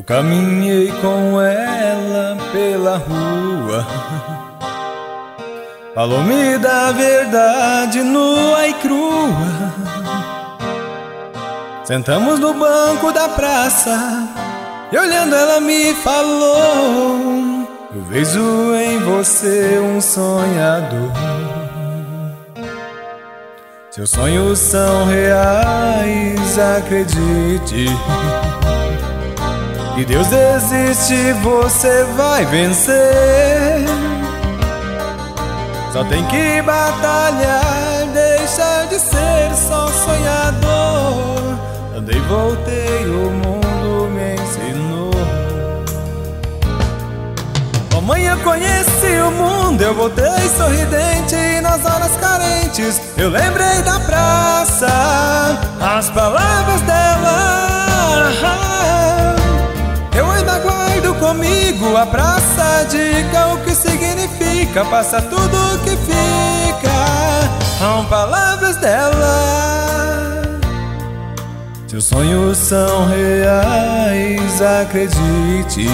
Eu caminhei com ela pela rua, falou-me da verdade nua e crua. Sentamos no banco da praça e olhando ela me falou: eu vejo em você um sonhador. Seus sonhos são reais, acredite. E Deus existe, você vai vencer. Só tem que batalhar, deixar de ser só sonhador. Andei, voltei, o mundo me ensinou. Mamãe, eu conheci o mundo, eu voltei sorridente. E nas horas carentes eu lembrei da praça, as palavras dela. Eu ainda guardo comigo a praça, dica o que significa, passa tudo o que fica. São palavras dela. Seus sonhos são reais, acredite.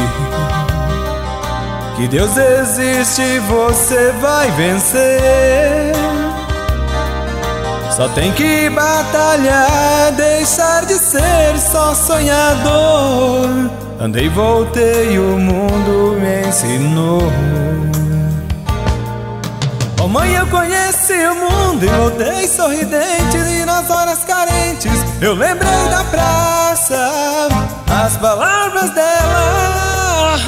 Que Deus existe, você vai vencer. Só tem que batalhar, deixar de ser só sonhador. Andei, voltei, o mundo me ensinou. Oh mãe, eu conheci o mundo e voltei sorridente. E nas horas carentes eu lembrei da praça, as palavras dela.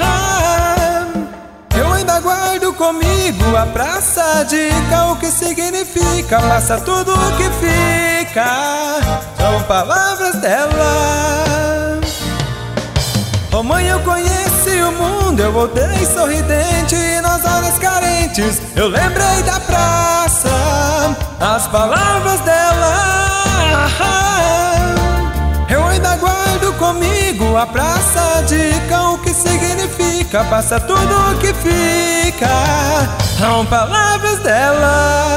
Eu ainda guardo comigo a praça, dica o que significa, passa tudo o que fica. São palavras dela. Oh mãe, eu conheci o mundo, eu voltei sorridente. E nas horas carentes eu lembrei da praça, as palavras dela. Eu ainda guardo comigo a praça, dica o que significa, passa tudo o que fica. São palavras dela.